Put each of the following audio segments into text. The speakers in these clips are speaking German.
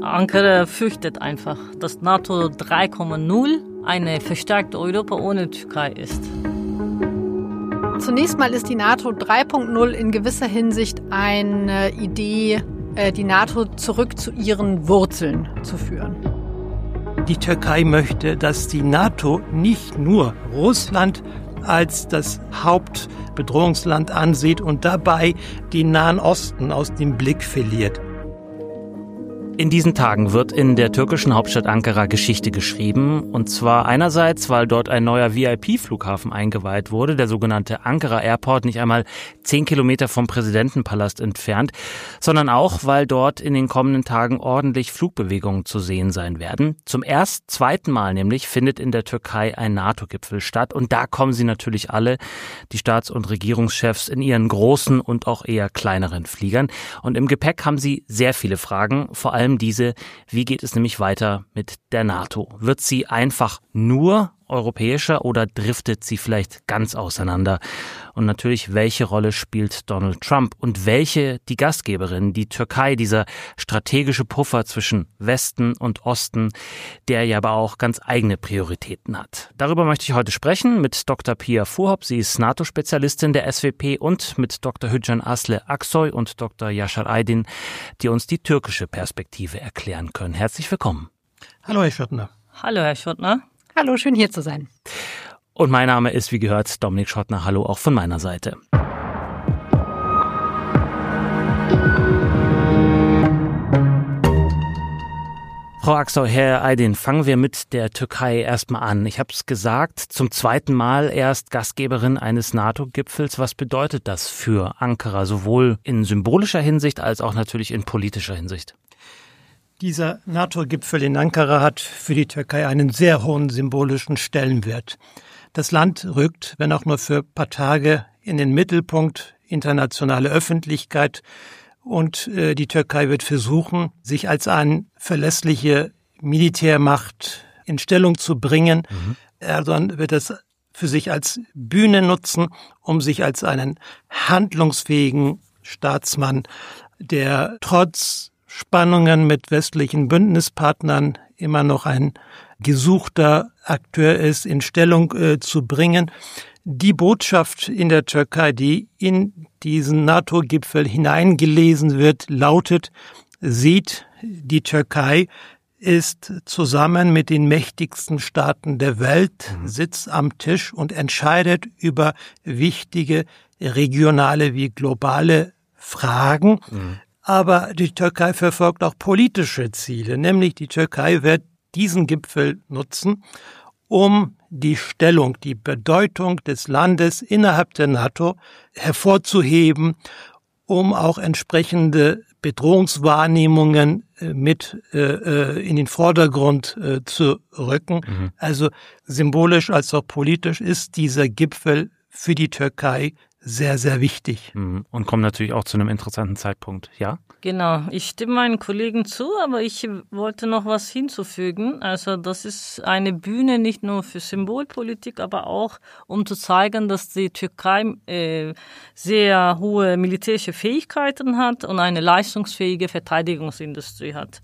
Ankara fürchtet einfach, dass NATO 3,0 eine verstärkte Europa ohne Türkei ist. Zunächst mal ist die NATO 3.0 in gewisser Hinsicht eine Idee, die NATO zurück zu ihren Wurzeln zu führen. Die Türkei möchte, dass die NATO nicht nur Russland als das Hauptbedrohungsland ansieht und dabei den Nahen Osten aus dem Blick verliert. In diesen Tagen wird in der türkischen Hauptstadt Ankara Geschichte geschrieben. Und zwar einerseits, weil dort ein neuer VIP-Flughafen eingeweiht wurde, der sogenannte Ankara Airport, nicht einmal 10 Kilometer vom Präsidentenpalast entfernt, sondern auch, weil dort in den kommenden Tagen ordentlich Flugbewegungen zu sehen sein werden. Zum zweiten Mal nämlich findet in der Türkei ein NATO-Gipfel statt. Und da kommen sie natürlich alle, die Staats- und Regierungschefs, in ihren großen und auch eher kleineren Fliegern. Und im Gepäck haben sie sehr viele Fragen, vor allem diese: Wie geht es nämlich weiter mit der NATO? Wird sie einfach nur europäischer oder driftet sie vielleicht ganz auseinander? Und natürlich, welche Rolle spielt Donald Trump und welche die Gastgeberin, die Türkei, dieser strategische Puffer zwischen Westen und Osten, der ja aber auch ganz eigene Prioritäten hat. Darüber möchte ich heute sprechen mit Dr. Pia Fuhrhopp, sie ist NATO-Spezialistin der SWP, und mit Dr. Hücan Asle Aksoy und Dr. Yaşar Aydin, die uns die türkische Perspektive erklären können. Herzlich willkommen. Hallo, Herr Schottner. Hallo, Herr Schottner. Hallo, schön hier zu sein. Und mein Name ist, wie gehört, Dominik Schottner. Hallo auch von meiner Seite. Frau Aksoy, Herr Aydin, fangen wir mit der Türkei erstmal an. Ich habe es gesagt, zum zweiten Mal erst Gastgeberin eines NATO-Gipfels. Was bedeutet das für Ankara, sowohl in symbolischer Hinsicht als auch natürlich in politischer Hinsicht? Dieser NATO-Gipfel in Ankara hat für die Türkei einen sehr hohen symbolischen Stellenwert. Das Land rückt, wenn auch nur für ein paar Tage, in den Mittelpunkt internationale Öffentlichkeit. Und die Türkei wird versuchen, sich als eine verlässliche Militärmacht in Stellung zu bringen. Erdogan wird es für sich als Bühne nutzen, um sich als einen handlungsfähigen Staatsmann, der trotz Spannungen mit westlichen Bündnispartnern immer noch ein gesuchter Akteur ist, in Stellung zu bringen. Die Botschaft in der Türkei, die in diesen NATO-Gipfel hineingelesen wird, lautet: Sieht, die Türkei ist zusammen mit den mächtigsten Staaten der Welt, sitzt am Tisch und entscheidet über wichtige regionale wie globale Fragen. Aber die Türkei verfolgt auch politische Ziele, nämlich die Türkei wird diesen Gipfel nutzen, um die Stellung, die Bedeutung des Landes innerhalb der NATO hervorzuheben, um auch entsprechende Bedrohungswahrnehmungen mit in den Vordergrund zu rücken. Also symbolisch als auch politisch ist dieser Gipfel für die Türkei sehr, sehr wichtig. Und kommt natürlich auch zu einem interessanten Zeitpunkt, ja? Genau, ich stimme meinen Kollegen zu, aber ich wollte noch was hinzufügen. Also das ist eine Bühne nicht nur für Symbolpolitik, aber auch um zu zeigen, dass die Türkei sehr hohe militärische Fähigkeiten hat und eine leistungsfähige Verteidigungsindustrie hat.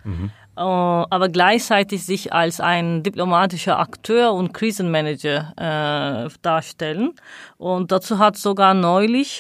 Aber gleichzeitig sich als ein diplomatischer Akteur und Krisenmanager darstellen. Und dazu hat sogar neulich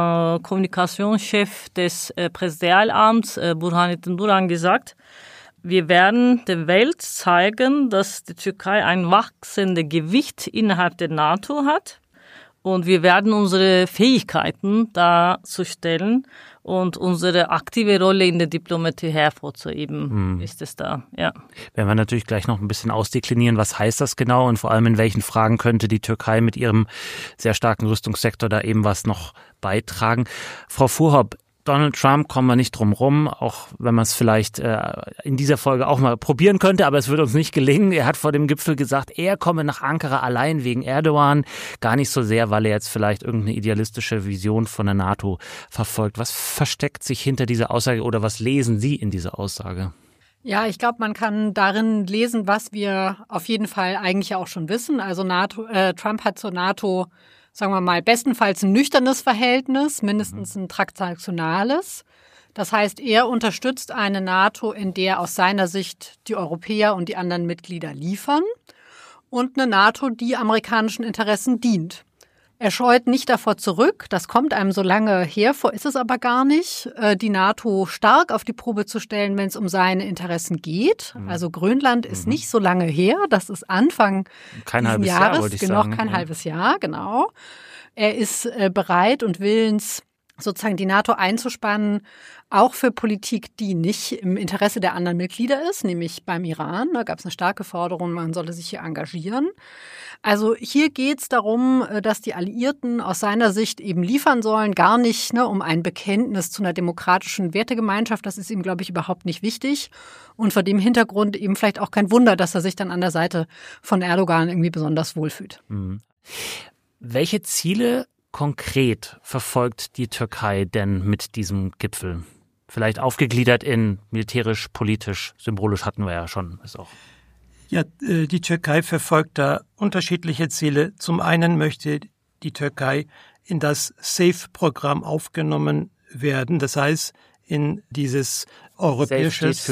Kommunikationschef des Präsidialamts Burhanettin Duran gesagt: Wir werden der Welt zeigen, dass die Türkei ein wachsendes Gewicht innerhalb der NATO hat. Und wir werden unsere Fähigkeiten darzustellen und unsere aktive Rolle in der Diplomatie hervorzuheben, ist es da, ja. Werden wir natürlich gleich noch ein bisschen ausdeklinieren, was heißt das genau und vor allem in welchen Fragen könnte die Türkei mit ihrem sehr starken Rüstungssektor da eben was noch beitragen. Frau Fuhrhopp, Donald Trump kommen wir nicht drum rum, auch wenn man es vielleicht in dieser Folge auch mal probieren könnte, aber es wird uns nicht gelingen. Er hat vor dem Gipfel gesagt, er komme nach Ankara allein wegen Erdogan, gar nicht so sehr, weil er jetzt vielleicht irgendeine idealistische Vision von der NATO verfolgt. Was versteckt sich hinter dieser Aussage oder was lesen Sie in dieser Aussage? Ja, ich glaube, man kann darin lesen, was wir auf jeden Fall eigentlich auch schon wissen. Also Trump hat zur NATO, sagen wir mal, bestenfalls ein nüchternes Verhältnis, mindestens ein transaktionales. Das heißt, er unterstützt eine NATO, in der aus seiner Sicht die Europäer und die anderen Mitglieder liefern und eine NATO, die amerikanischen Interessen dient. Er scheut nicht davor zurück, das kommt einem so lange hervor, ist es aber gar nicht, die NATO stark auf die Probe zu stellen, wenn es um seine Interessen geht. Also Grönland ist nicht so lange her, das ist Anfang dieses Jahres, wollte ich sagen. Noch kein halbes Jahr, genau. Er ist bereit und willens, sozusagen die NATO einzuspannen, auch für Politik, die nicht im Interesse der anderen Mitglieder ist, nämlich beim Iran. Da gab es eine starke Forderung, man solle sich hier engagieren. Also hier geht es darum, dass die Alliierten aus seiner Sicht eben liefern sollen, gar nicht um ein Bekenntnis zu einer demokratischen Wertegemeinschaft. Das ist ihm, glaube ich, überhaupt nicht wichtig. Und vor dem Hintergrund eben vielleicht auch kein Wunder, dass er sich dann an der Seite von Erdogan irgendwie besonders wohlfühlt. Welche Ziele konkret verfolgt die Türkei denn mit diesem Gipfel? Vielleicht aufgegliedert in militärisch, politisch, symbolisch hatten wir ja schon. Ist auch. Ja, die Türkei verfolgt da unterschiedliche Ziele. Zum einen möchte die Türkei in das SAFE-Programm aufgenommen werden. Das heißt, in dieses europäisches...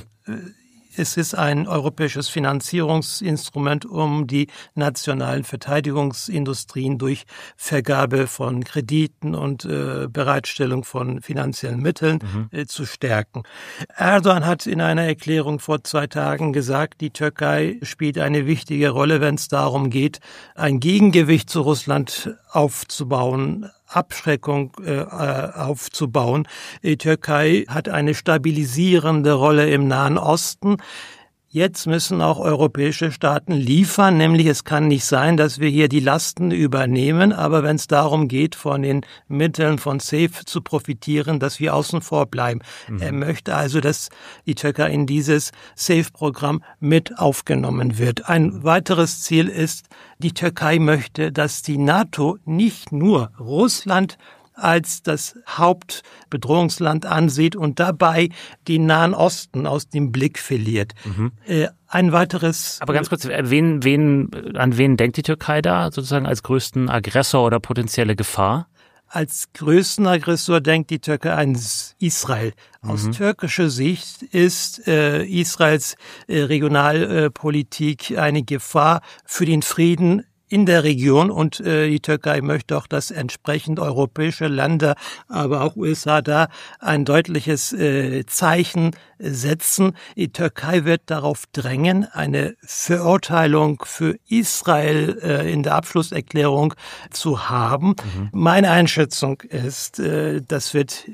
Es ist ein europäisches Finanzierungsinstrument, um die nationalen Verteidigungsindustrien durch Vergabe von Krediten und Bereitstellung von finanziellen Mitteln zu stärken. Erdogan hat in einer Erklärung vor 2 Tagen gesagt, die Türkei spielt eine wichtige Rolle, wenn es darum geht, ein Gegengewicht zu Russland aufzubauen, Abschreckung aufzubauen. Die Türkei hat eine stabilisierende Rolle im Nahen Osten. Jetzt müssen auch europäische Staaten liefern, nämlich es kann nicht sein, dass wir hier die Lasten übernehmen, aber wenn es darum geht, von den Mitteln von SAFE zu profitieren, dass wir außen vor bleiben. Er möchte also, dass die Türkei in dieses SAFE-Programm mit aufgenommen wird. Ein weiteres Ziel ist, die Türkei möchte, dass die NATO nicht nur Russland als das Hauptbedrohungsland ansieht und dabei den Nahen Osten aus dem Blick verliert. Ein weiteres... Aber ganz kurz, an wen denkt die Türkei da sozusagen als größten Aggressor oder potenzielle Gefahr? Als größten Aggressor denkt die Türkei an Israel. Aus türkischer Sicht ist Israels Regionalpolitik eine Gefahr für den Frieden in der Region und die Türkei möchte auch, dass entsprechend europäische Länder, aber auch USA da ein deutliches Zeichen setzen. Die Türkei wird darauf drängen, eine Verurteilung für Israel in der Abschlusserklärung zu haben. Meine Einschätzung ist, das wird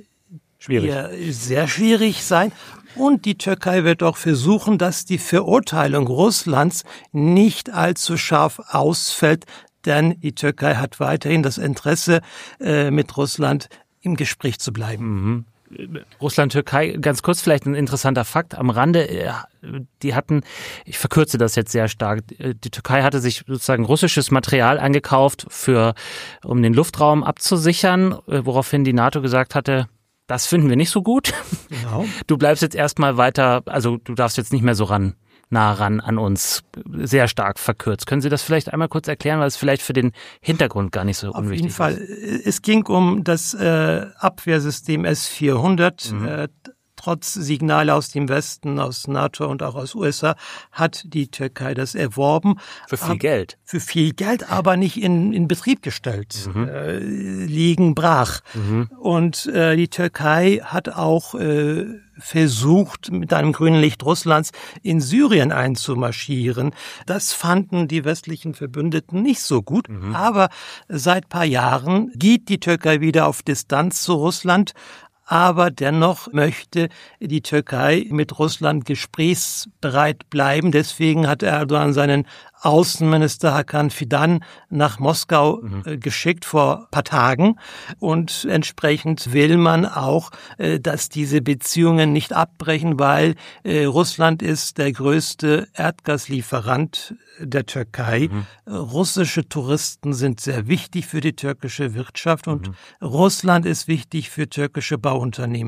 sehr schwierig sein. Und die Türkei wird auch versuchen, dass die Verurteilung Russlands nicht allzu scharf ausfällt, denn die Türkei hat weiterhin das Interesse, mit Russland im Gespräch zu bleiben. Russland-Türkei, ganz kurz vielleicht ein interessanter Fakt am Rande, die hatten, ich verkürze das jetzt sehr stark, die Türkei hatte sich sozusagen russisches Material eingekauft, um den Luftraum abzusichern, woraufhin die NATO gesagt hatte, das finden wir nicht so gut. Genau. Du bleibst jetzt erstmal weiter, also du darfst jetzt nicht mehr so nah ran an uns, sehr stark verkürzt. Können Sie das vielleicht einmal kurz erklären, weil es vielleicht für den Hintergrund gar nicht so unwichtig ist? Auf jeden Fall. Es ging um das Abwehrsystem S-400. Trotz Signale aus dem Westen, aus NATO und auch aus USA, hat die Türkei das erworben. Für viel Geld? Für viel Geld, aber nicht in Betrieb gestellt. Liegen brach. Und die Türkei hat auch versucht, mit einem grünen Licht Russlands in Syrien einzumarschieren. Das fanden die westlichen Verbündeten nicht so gut. Aber seit paar Jahren geht die Türkei wieder auf Distanz zu Russland. Aber dennoch möchte die Türkei mit Russland gesprächsbereit bleiben. Deswegen hat Erdogan seinen Außenminister Hakan Fidan nach Moskau geschickt vor ein paar Tagen. Und entsprechend will man auch, dass diese Beziehungen nicht abbrechen, weil Russland ist der größte Erdgaslieferant der Türkei. Russische Touristen sind sehr wichtig für die türkische Wirtschaft und Russland ist wichtig für türkische Bauunternehmen.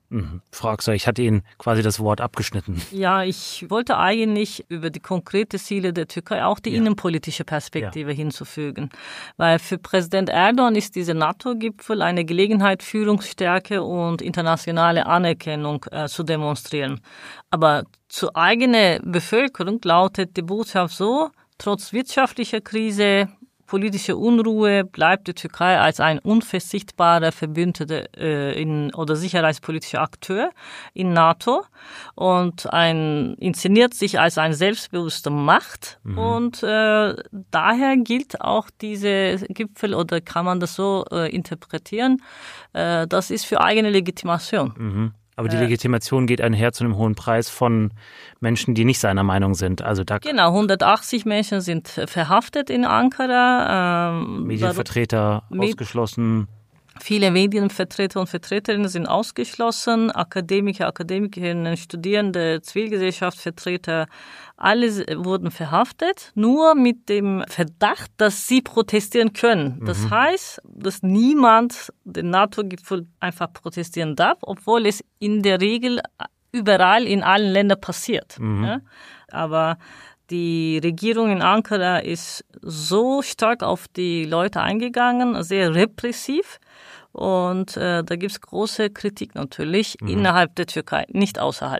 Frau Axer, ich hatte Ihnen quasi das Wort abgeschnitten. Ja, ich wollte eigentlich über die konkreten Ziele der Türkei auch die innenpolitische Perspektive hinzufügen. Weil für Präsident Erdogan ist dieser NATO-Gipfel eine Gelegenheit, Führungsstärke und internationale Anerkennung zu demonstrieren. Aber zur eigenen Bevölkerung lautet die Botschaft so: Trotz wirtschaftlicher Krise, politische Unruhe bleibt die Türkei als ein unverzichtbarer Verbündeter oder sicherheitspolitischer Akteur in NATO und inszeniert sich als eine selbstbewusste Macht. Und daher gilt auch diese Gipfel, oder kann man das so interpretieren, das ist für eigene Legitimation. Aber die Legitimation geht einher zu einem hohen Preis von Menschen, die nicht seiner Meinung sind. Also da genau, 180 Menschen sind verhaftet in Ankara. Medienvertreter ausgeschlossen. Viele Medienvertreter und Vertreterinnen sind ausgeschlossen. Akademiker, Akademikerinnen, Studierende, Zivilgesellschaftsvertreter, alle wurden verhaftet, nur mit dem Verdacht, dass sie protestieren können. Das heißt, dass niemand den NATO-Gipfel einfach protestieren darf, obwohl es in der Regel überall in allen Ländern passiert. Ja? Aber die Regierung in Ankara ist so stark auf die Leute eingegangen, sehr repressiv. Und da gibt es große Kritik natürlich innerhalb der Türkei, nicht außerhalb.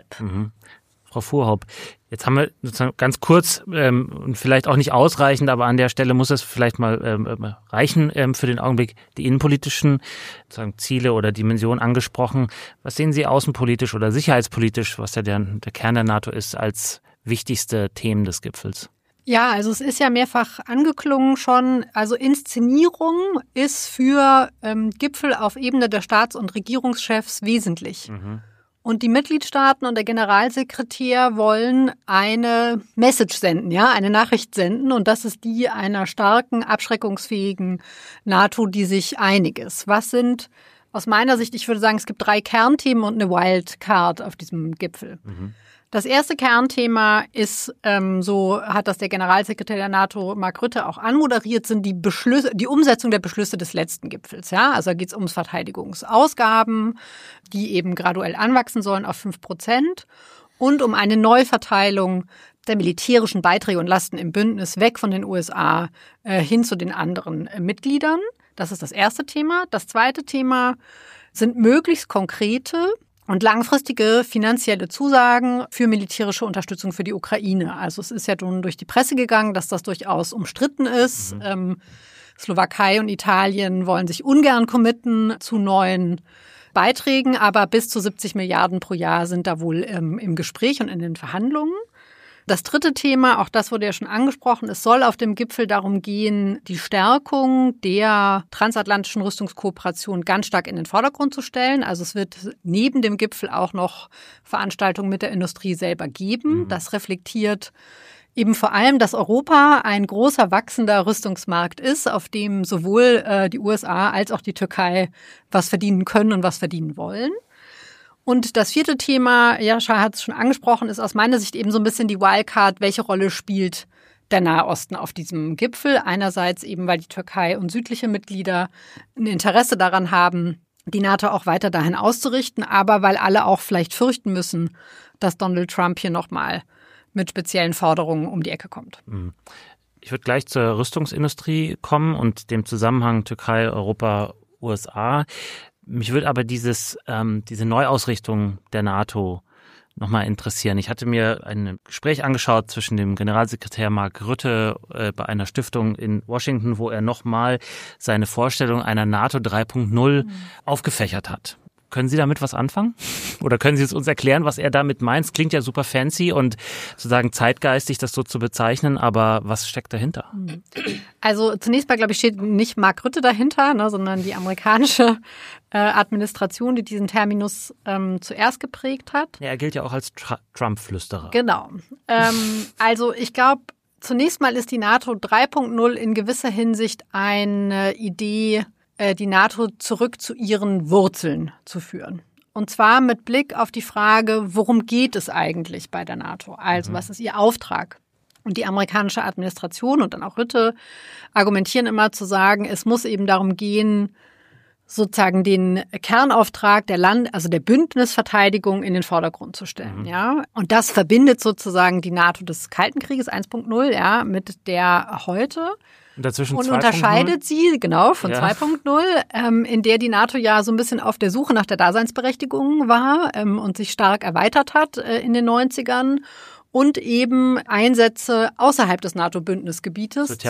Frau Fuhrhaupt, jetzt haben wir sozusagen ganz kurz und vielleicht auch nicht ausreichend, aber an der Stelle muss es vielleicht mal reichen für den Augenblick, die innenpolitischen sozusagen Ziele oder Dimensionen angesprochen. Was sehen Sie außenpolitisch oder sicherheitspolitisch, was ja der Kern der NATO ist, als wichtigste Themen des Gipfels? Ja, also es ist ja mehrfach angeklungen schon. Also Inszenierung ist für Gipfel auf Ebene der Staats- und Regierungschefs wesentlich. Und die Mitgliedstaaten und der Generalsekretär wollen eine Message senden, ja, eine Nachricht senden. Und das ist die einer starken, abschreckungsfähigen NATO, die sich einig ist. Was sind aus meiner Sicht, ich würde sagen, es gibt 3 Kernthemen und eine Wildcard auf diesem Gipfel. Das erste Kernthema ist, so hat das der Generalsekretär der NATO, Mark Rutte, auch anmoderiert, sind die Umsetzung der Beschlüsse des letzten Gipfels. Ja? Also da geht es ums Verteidigungsausgaben, die eben graduell anwachsen sollen auf 5% und um eine Neuverteilung der militärischen Beiträge und Lasten im Bündnis weg von den USA hin zu den anderen Mitgliedern. Das ist das erste Thema. Das zweite Thema sind möglichst konkrete und langfristige finanzielle Zusagen für militärische Unterstützung für die Ukraine. Also es ist ja nun durch die Presse gegangen, dass das durchaus umstritten ist. Slowakei und Italien wollen sich ungern committen zu neuen Beiträgen, aber bis zu 70 Milliarden pro Jahr sind da wohl im Gespräch und in den Verhandlungen. Das dritte Thema, auch das wurde ja schon angesprochen, es soll auf dem Gipfel darum gehen, die Stärkung der transatlantischen Rüstungskooperation ganz stark in den Vordergrund zu stellen. Also es wird neben dem Gipfel auch noch Veranstaltungen mit der Industrie selber geben. Das reflektiert eben vor allem, dass Europa ein großer, wachsender Rüstungsmarkt ist, auf dem sowohl die USA als auch die Türkei was verdienen können und was verdienen wollen. Und das vierte Thema, Jascha hat es schon angesprochen, ist aus meiner Sicht eben so ein bisschen die Wildcard. Welche Rolle spielt der Nahe Osten auf diesem Gipfel? Einerseits eben, weil die Türkei und südliche Mitglieder ein Interesse daran haben, die NATO auch weiter dahin auszurichten, aber weil alle auch vielleicht fürchten müssen, dass Donald Trump hier nochmal mit speziellen Forderungen um die Ecke kommt. Ich würde gleich zur Rüstungsindustrie kommen und dem Zusammenhang Türkei, Europa, USA. Mich würde aber diese Neuausrichtung der NATO nochmal interessieren. Ich hatte mir ein Gespräch angeschaut zwischen dem Generalsekretär Mark Rutte bei einer Stiftung in Washington, wo er nochmal seine Vorstellung einer NATO 3.0 aufgefächert hat. Können Sie damit was anfangen? Oder können Sie es uns erklären, was er damit meint? Es klingt ja super fancy und sozusagen zeitgeistig, das so zu bezeichnen, aber was steckt dahinter? Also zunächst mal, glaube ich, steht nicht Mark Rutte dahinter, sondern die amerikanische Administration, die diesen Terminus zuerst geprägt hat. Ja, er gilt ja auch als Trump-Flüsterer. Genau. Also ich glaube, zunächst mal ist die NATO 3.0 in gewisser Hinsicht eine Idee, die NATO zurück zu ihren Wurzeln zu führen. Und zwar mit Blick auf die Frage, worum geht es eigentlich bei der NATO? Also was ist ihr Auftrag? Und die amerikanische Administration und dann auch Rutte argumentieren immer zu sagen, es muss eben darum gehen, sozusagen den Kernauftrag der Bündnisverteidigung in den Vordergrund zu stellen, ja. Und das verbindet sozusagen die NATO des Kalten Krieges 1.0, ja, mit der heute. Und unterscheidet sie, genau, von 2.0, in der die NATO ja so ein bisschen auf der Suche nach der Daseinsberechtigung war und sich stark erweitert hat in den 90ern. Und eben Einsätze außerhalb des NATO-Bündnisgebietes zur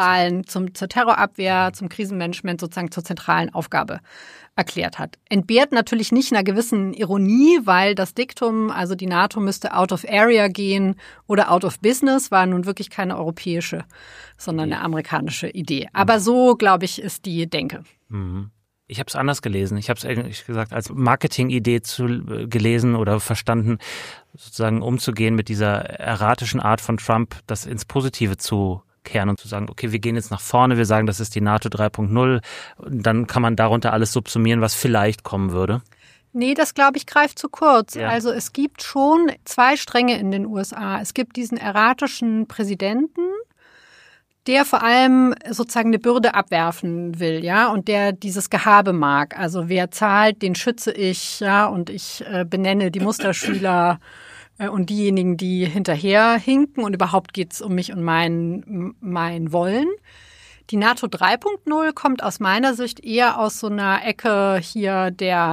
Terrorabwehr, zum Krisenmanagement sozusagen zur zentralen Aufgabe erklärt hat. Entbehrt natürlich nicht einer gewissen Ironie, weil das Diktum, also die NATO müsste out of area gehen oder out of business, war nun wirklich keine europäische, sondern eine amerikanische Idee. Aber so, glaube ich, ist die Denke. Mhm. Ich habe es anders gelesen. Ich habe es ehrlich gesagt als Marketingidee gelesen oder verstanden, sozusagen umzugehen mit dieser erratischen Art von Trump, das ins Positive zu kehren und zu sagen, okay, wir gehen jetzt nach vorne, wir sagen, das ist die NATO 3.0. Dann kann man darunter alles subsumieren, was vielleicht kommen würde. Nee, das, glaube ich, greift zu kurz. Ja. Also es gibt schon 2 Stränge in den USA. Es gibt diesen erratischen Präsidenten, der vor allem sozusagen eine Bürde abwerfen will, ja, und der dieses Gehabe mag. Also wer zahlt, den schütze ich, ja, und ich benenne die Musterschüler und diejenigen, die hinterher hinken und überhaupt geht's um mich und mein Wollen. Die NATO 3.0 kommt aus meiner Sicht eher aus so einer Ecke hier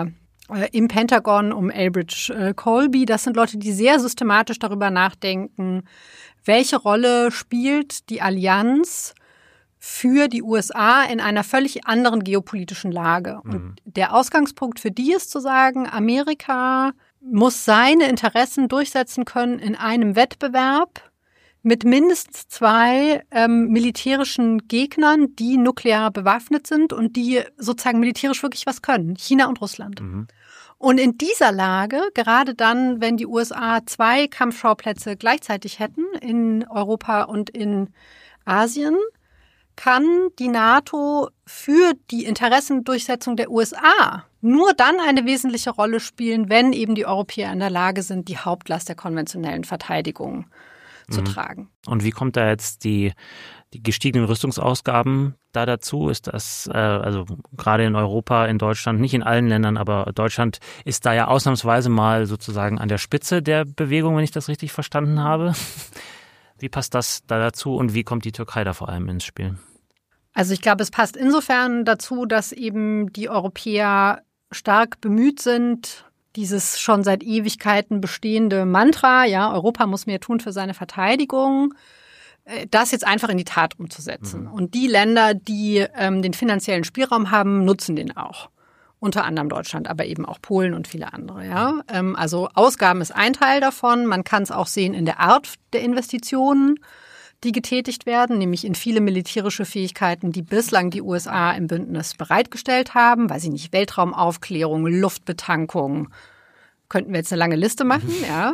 im Pentagon um Elbridge Colby. Das sind Leute, die sehr systematisch darüber nachdenken, welche Rolle spielt die Allianz für die USA in einer völlig anderen geopolitischen Lage? Und der Ausgangspunkt für die ist zu sagen, Amerika muss seine Interessen durchsetzen können in einem Wettbewerb mit mindestens 2 militärischen Gegnern, die nuklear bewaffnet sind und die sozusagen militärisch wirklich was können. China und Russland. Und in dieser Lage, gerade dann, wenn die USA 2 Kampfschauplätze gleichzeitig hätten, in Europa und in Asien, kann die NATO für die Interessendurchsetzung der USA nur dann eine wesentliche Rolle spielen, wenn eben die Europäer in der Lage sind, die Hauptlast der konventionellen Verteidigung zu tragen. Und wie kommt da jetzt die gestiegenen Rüstungsausgaben da dazu? Ist das, also gerade in Europa, in Deutschland, nicht in allen Ländern, aber Deutschland ist da ja ausnahmsweise mal sozusagen an der Spitze der Bewegung, wenn ich das richtig verstanden habe. Wie passt das da dazu und wie kommt die Türkei da vor allem ins Spiel? Also ich glaube, es passt insofern dazu, dass eben die Europäer stark bemüht sind, dieses schon seit Ewigkeiten bestehende Mantra, ja, Europa muss mehr tun für seine Verteidigung, das jetzt einfach in die Tat umzusetzen. Und die Länder, die den finanziellen Spielraum haben, nutzen den auch. Unter anderem Deutschland, aber eben auch Polen und viele andere. Ja? Also Ausgaben ist ein Teil davon. Man kann es auch sehen in der Art der Investitionen, die getätigt werden, nämlich in viele militärische Fähigkeiten, die bislang die USA im Bündnis bereitgestellt haben. Weiß ich nicht, Weltraumaufklärung, Luftbetankung. Könnten wir jetzt eine lange Liste machen, ja.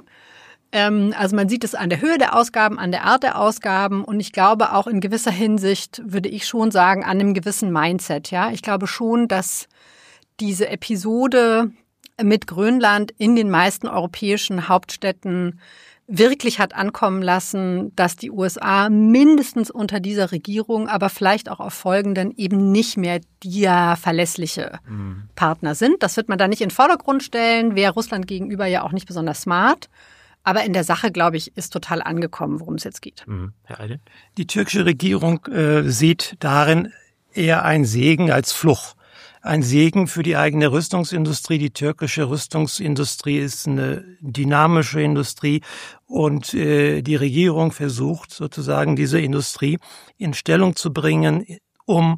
Also man sieht es an der Höhe der Ausgaben, an der Art der Ausgaben und ich glaube auch in gewisser Hinsicht, würde ich schon sagen, an einem gewissen Mindset, ja. Ich glaube schon, dass diese Episode mit Grönland in den meisten europäischen Hauptstädten wirklich hat ankommen lassen, dass die USA mindestens unter dieser Regierung, aber vielleicht auch auf folgenden eben nicht mehr der verlässliche Partner sind. Das wird man da nicht in den Vordergrund stellen, wäre Russland gegenüber ja auch nicht besonders smart. Aber in der Sache, glaube ich, ist total angekommen, worum es jetzt geht. Herr Eidel? Die türkische Regierung sieht darin eher einen Segen als Fluch. Ein Segen für die eigene Rüstungsindustrie. Die türkische Rüstungsindustrie ist eine dynamische Industrie und die Regierung versucht sozusagen diese Industrie in Stellung zu bringen, um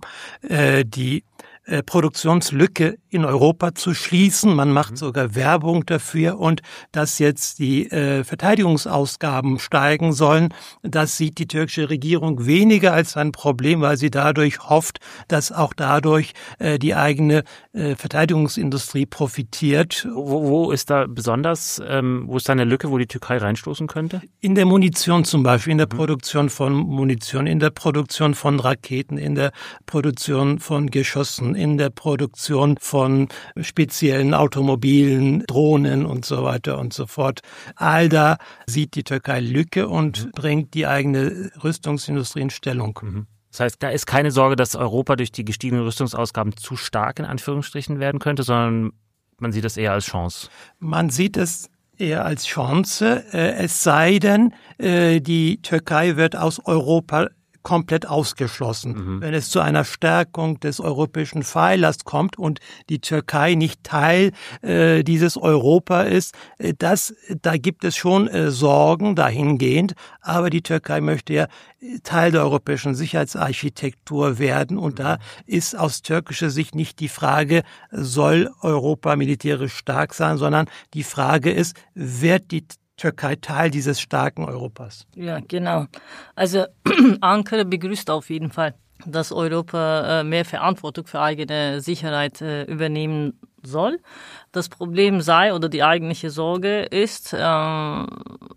die Produktionslücke in Europa zu schließen. Man macht sogar Werbung dafür und dass jetzt die Verteidigungsausgaben steigen sollen, das sieht die türkische Regierung weniger als ein Problem, weil sie dadurch hofft, dass auch dadurch die eigene Verteidigungsindustrie profitiert. Wo ist da besonders, wo ist da eine Lücke, wo die Türkei reinstoßen könnte? In der Munition zum Beispiel, in der Produktion von Munition, in der Produktion von Raketen, in der Produktion von Geschossen, in der Produktion von speziellen Automobilen, Drohnen und so weiter und so fort. All da sieht die Türkei Lücke und bringt die eigene Rüstungsindustrie in Stellung. Das heißt, da ist keine Sorge, dass Europa durch die gestiegenen Rüstungsausgaben zu stark in Anführungsstrichen werden könnte, sondern man sieht es eher als Chance. Man sieht es eher als Chance, es sei denn, die Türkei wird aus Europa komplett ausgeschlossen. Wenn es zu einer Stärkung des europäischen Pfeilers kommt und die Türkei nicht Teil dieses Europa ist, da gibt es schon Sorgen dahingehend, aber die Türkei möchte ja Teil der europäischen Sicherheitsarchitektur werden und da ist aus türkischer Sicht nicht die Frage, soll Europa militärisch stark sein, sondern die Frage ist, wird die Türkei Teil dieses starken Europas? Ja, genau. Also Ankara begrüßt auf jeden Fall, dass Europa mehr Verantwortung für eigene Sicherheit übernehmen soll. Das Problem sei oder die eigentliche Sorge ist, eine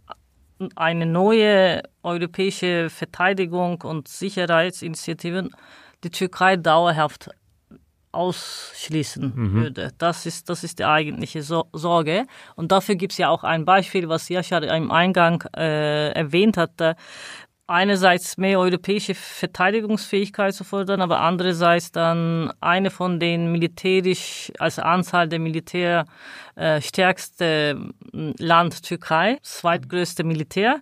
neue europäische Verteidigung und Sicherheitsinitiative die Türkei dauerhaft ausschließen würde. Das ist die eigentliche Sorge. Und dafür gibt es ja auch ein Beispiel, was Yaşar im Eingang erwähnt hatte. Einerseits mehr europäische Verteidigungsfähigkeit zu fordern, aber andererseits dann eine von den militärisch, als Anzahl der Militär stärkste Land Türkei, zweitgrößte Militär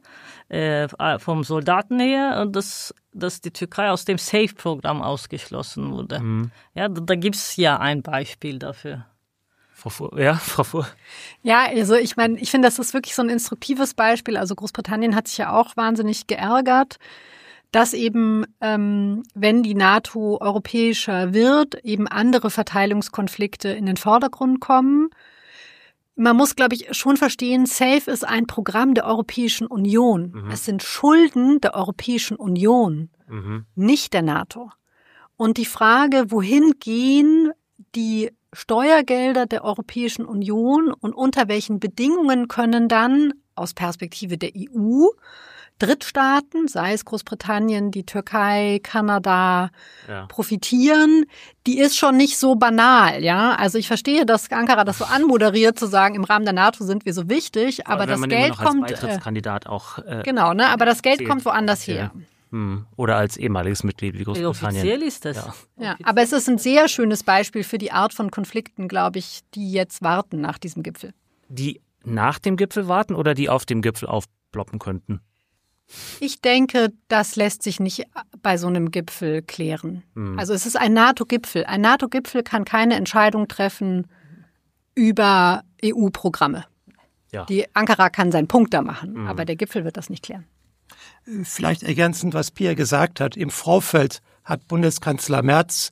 vom Soldaten her, und dass die Türkei aus dem SAFE-Programm ausgeschlossen wurde. Ja, da gibt es ja ein Beispiel dafür. Frau Fuhr. Ja, also ich meine, ich finde, das ist wirklich so ein instruktives Beispiel. Also Großbritannien hat sich ja auch wahnsinnig geärgert, dass eben, wenn die NATO europäischer wird, eben andere Verteilungskonflikte in den Vordergrund kommen. Man muss, glaube ich, schon verstehen, SAFE ist ein Programm der Europäischen Union. Es sind Schulden der Europäischen Union, nicht der NATO. Und die Frage, wohin gehen die Steuergelder der Europäischen Union und unter welchen Bedingungen können dann aus Perspektive der EU Drittstaaten, sei es Großbritannien, die Türkei, Kanada, profitieren, die ist schon nicht so banal, ja. Also ich verstehe, dass Ankara das so anmoderiert, zu sagen, im Rahmen der NATO sind wir so wichtig, aber das Geld kommt als Beitrittskandidat auch genau, ne, aber das Geld kommt woanders her. Oder als ehemaliges Mitglied wie Großbritannien. Offiziell ist das. Ja, aber es ist ein sehr schönes Beispiel für die Art von Konflikten, glaube ich, die jetzt warten nach diesem Gipfel. Die nach dem Gipfel warten oder die auf dem Gipfel aufploppen könnten? Ich denke, das lässt sich nicht bei so einem Gipfel klären. Also es ist ein NATO-Gipfel. Ein NATO-Gipfel kann keine Entscheidung treffen über EU-Programme. Ja. Die Ankara kann seinen Punkt da machen, aber der Gipfel wird das nicht klären. Vielleicht ergänzend, was Pia gesagt hat. Im Vorfeld hat Bundeskanzler Merz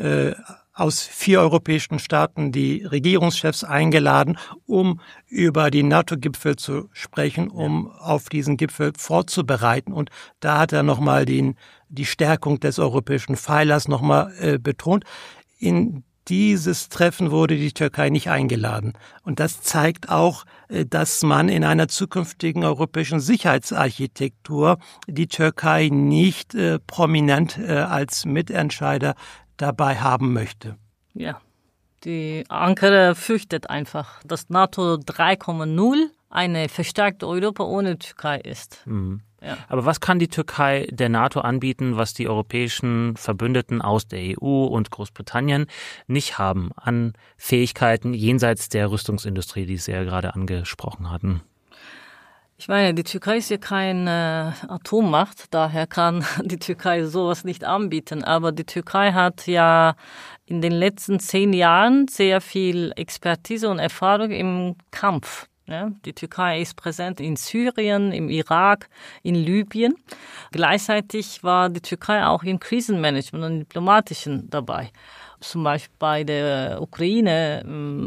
aus 4 europäischen Staaten die Regierungschefs eingeladen, um über die NATO-Gipfel zu sprechen, um auf diesen Gipfel vorzubereiten. Und da hat er nochmal die Stärkung des europäischen Pfeilers nochmal betont. In dieses Treffen wurde die Türkei nicht eingeladen. Und das zeigt auch, dass man in einer zukünftigen europäischen Sicherheitsarchitektur die Türkei nicht prominent als Mitentscheider dabei haben möchte. Ja, die Ankara fürchtet einfach, dass NATO 3.0 eine verstärkte Europa ohne Türkei ist. Ja. Aber was kann die Türkei der NATO anbieten, was die europäischen Verbündeten aus der EU und Großbritannien nicht haben an Fähigkeiten jenseits der Rüstungsindustrie, die Sie ja gerade angesprochen hatten? Ich meine, die Türkei ist ja keine Atommacht, daher kann die Türkei sowas nicht anbieten. Aber die Türkei hat ja in den letzten 10 Jahren sehr viel Expertise und Erfahrung im Kampf. Ja, die Türkei ist präsent in Syrien, im Irak, in Libyen. Gleichzeitig war die Türkei auch im Krisenmanagement und diplomatischen dabei. Zum Beispiel bei der Ukraine,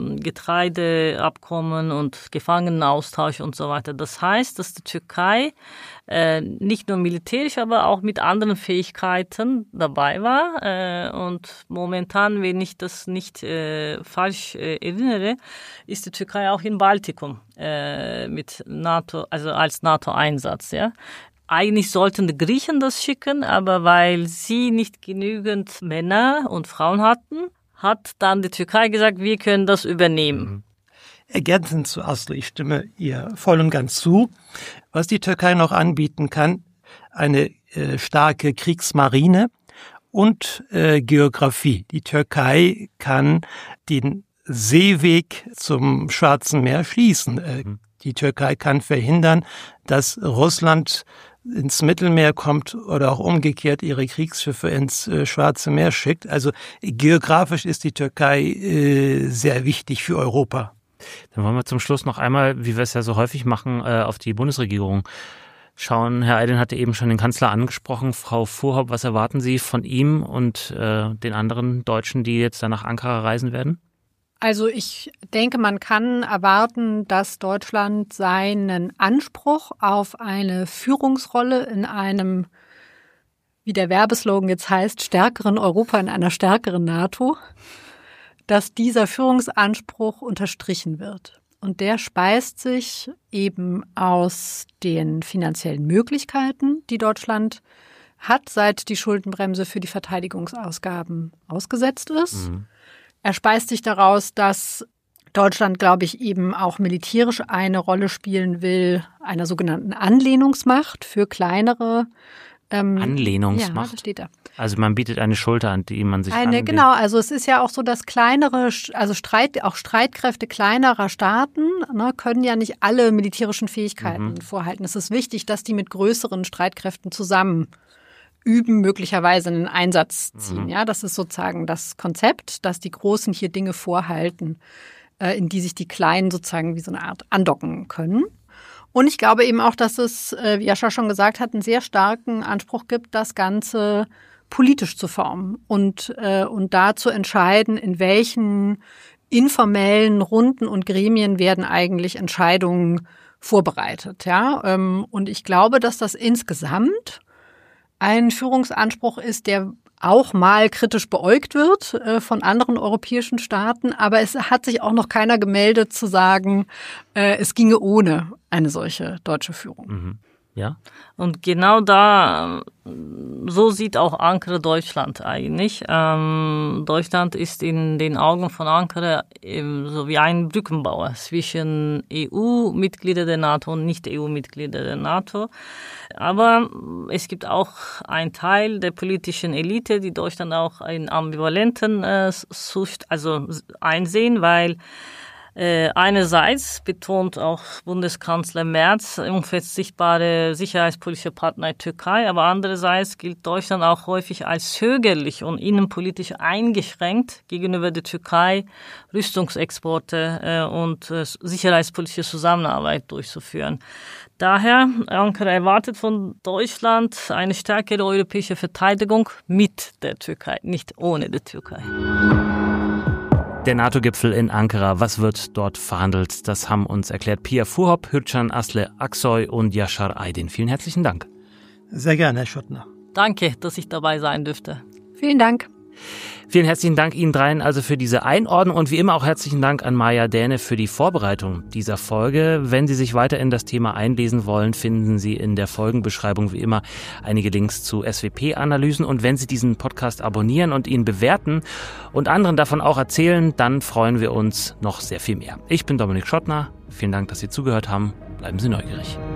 Getreideabkommen und Gefangenenaustausch und so weiter. Das heißt, dass die Türkei nicht nur militärisch, aber auch mit anderen Fähigkeiten dabei war. Und momentan, wenn ich das nicht falsch erinnere, ist die Türkei auch im Baltikum mit NATO, also als NATO-Einsatz, ja. Eigentlich sollten die Griechen das schicken, aber weil sie nicht genügend Männer und Frauen hatten, hat dann die Türkei gesagt, wir können das übernehmen. Ergänzend zu Astrid, ich stimme ihr voll und ganz zu. Was die Türkei noch anbieten kann, eine starke Kriegsmarine, und Geografie. Die Türkei kann den Seeweg zum Schwarzen Meer schließen. Die Türkei kann verhindern, dass Russland ins Mittelmeer kommt oder auch umgekehrt ihre Kriegsschiffe ins Schwarze Meer schickt. Also geografisch ist die Türkei sehr wichtig für Europa. Dann wollen wir zum Schluss noch einmal, wie wir es ja so häufig machen, auf die Bundesregierung schauen. Herr Aydin hatte eben schon den Kanzler angesprochen. Frau Fuhrhopp, was erwarten Sie von ihm und den anderen Deutschen, die jetzt dann nach Ankara reisen werden? Also ich denke, man kann erwarten, dass Deutschland seinen Anspruch auf eine Führungsrolle in einem, wie der Werbeslogan jetzt heißt, stärkeren Europa in einer stärkeren NATO, dass dieser Führungsanspruch unterstrichen wird. Und der speist sich eben aus den finanziellen Möglichkeiten, die Deutschland hat, seit die Schuldenbremse für die Verteidigungsausgaben ausgesetzt ist. Er speist sich daraus, dass Deutschland, glaube ich, eben auch militärisch eine Rolle spielen will, einer sogenannten Anlehnungsmacht für kleinere Anlehnungsmacht? Ja, das steht da. Also man bietet eine Schulter, an die man sich anlehnt. Genau, also es ist ja auch so, dass kleinere, also Streitkräfte kleinerer Staaten können ja nicht alle militärischen Fähigkeiten vorhalten. Es ist wichtig, dass die mit größeren Streitkräften zusammen üben, möglicherweise einen Einsatz ziehen. Ja, das ist sozusagen das Konzept, dass die Großen hier Dinge vorhalten, in die sich die Kleinen sozusagen wie so eine Art andocken können. Und ich glaube eben auch, dass es, wie Jascha schon gesagt hat, einen sehr starken Anspruch gibt, das Ganze politisch zu formen und da zu entscheiden, in welchen informellen Runden und Gremien werden eigentlich Entscheidungen vorbereitet. Ja, und ich glaube, dass das insgesamt ein Führungsanspruch ist, der auch mal kritisch beäugt wird von anderen europäischen Staaten. Aber es hat sich auch noch keiner gemeldet zu sagen, es ginge ohne eine solche deutsche Führung. Ja. Und genau da, so sieht auch Ankara Deutschland eigentlich. Deutschland ist in den Augen von Ankara so wie ein Brückenbauer zwischen EU-Mitglieder der NATO und Nicht-EU-Mitglieder der NATO. Aber es gibt auch einen Teil der politischen Elite, die Deutschland auch in ambivalenten einsehen, weil einerseits betont auch Bundeskanzler Merz unverzichtbare sicherheitspolitische Partner Türkei, aber andererseits gilt Deutschland auch häufig als zögerlich und innenpolitisch eingeschränkt gegenüber der Türkei, Rüstungsexporte und sicherheitspolitische Zusammenarbeit durchzuführen. Daher, Ankara erwartet von Deutschland eine stärkere europäische Verteidigung mit der Türkei, nicht ohne die Türkei. Der NATO-Gipfel in Ankara, was wird dort verhandelt? Das haben uns erklärt Pia Fuhrhopp, Hürcan Asle Aksoy und Yaşar Aydin. Vielen herzlichen Dank. Sehr gerne, Herr Schottner. Danke, dass ich dabei sein dürfte. Vielen Dank. Vielen herzlichen Dank Ihnen dreien also für diese Einordnung und wie immer auch herzlichen Dank an Maja Däne für die Vorbereitung dieser Folge. Wenn Sie sich weiter in das Thema einlesen wollen, finden Sie in der Folgenbeschreibung wie immer einige Links zu SWP-Analysen. Und wenn Sie diesen Podcast abonnieren und ihn bewerten und anderen davon auch erzählen, dann freuen wir uns noch sehr viel mehr. Ich bin Dominik Schottner. Vielen Dank, dass Sie zugehört haben. Bleiben Sie neugierig.